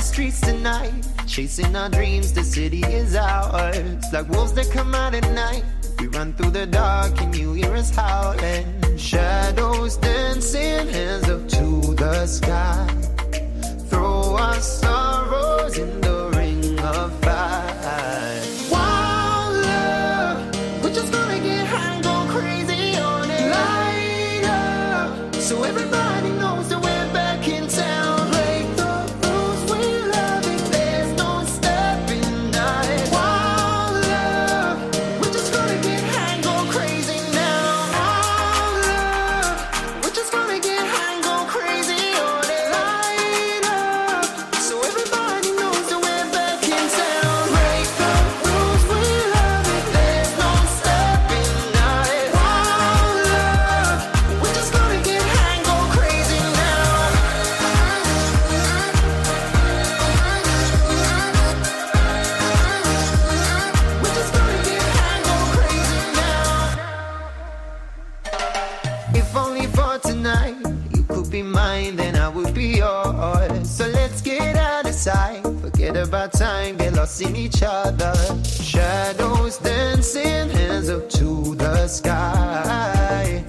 streets tonight, chasing our dreams, the city is ours. Like wolves that come out at night, we run through the dark and you hear us howling. Shadows dancing, hands up to the sky. Throw our sorrows in the ring of fire. Wild love, we're just gonna get high and go crazy on it. Light up, so everybody knows that we're back in town. Break the rules, we love it, there's no stopping us. Wild love, we're just gonna get high and go crazy now. Wild love, we're just gonna get high and go crazy on it. Light up, so everybody knows that we're back in town. Break the rules, we love it, there's no stopping us. Wild love, we're just gonna get high and go crazy now. We're just gonna get high and go crazy now. If only for tonight, you could be mine, then I would be yours. So let's get out of sight, forget about time, get lost in each other. Shadows dancing, hands up to the sky.